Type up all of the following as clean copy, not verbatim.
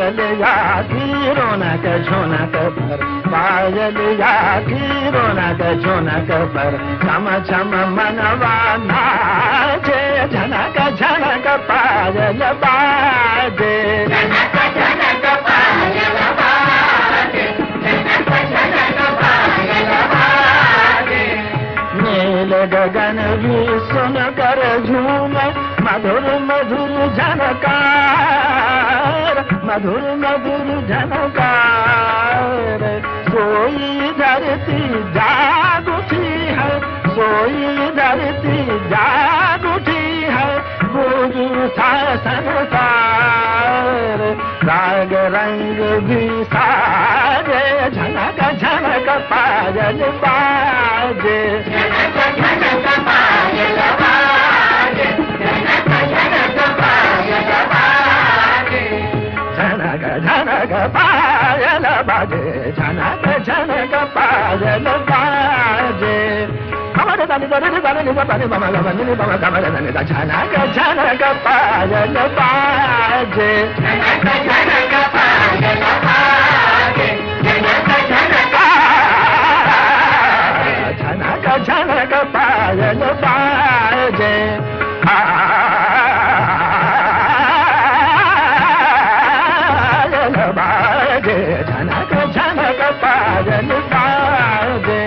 पायल या की रौनक झुनक पर, पायल या की रौनक झुनक पर, छम छम मनवा नाचे, झनक झनक पायल बाजे, झनक झनक पायल बाजे, झनक झनक पायल बाजे। नील गगन भी सुन कर झूमे, मधुर मधुर झनकार, मधुर मधुर झनकार। सोई धरती जाग उठी है, सोई धरती जाग उठी है, गूंज उठा संसार। राग रंग भी साजे, झनक झनक पायल बाजे, झनक झनक पायल बाजे, झनक झनक पायल बाजे, झनक झनक पायल बाजे, झनक झनक पायल बाजे। झनक झनक पायल बाजे, झनक झनक पायल बाजे, झनक झनक पायल बाजे, झनक झनक पायल बाजे। झनक झनक पायल बाजे,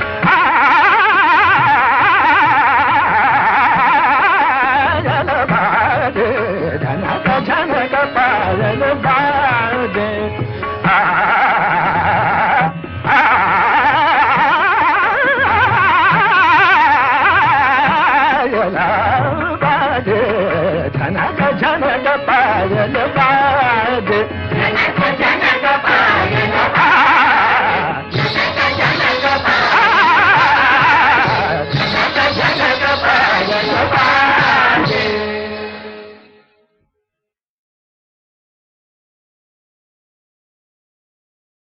झनक झनक पायल बाजे। La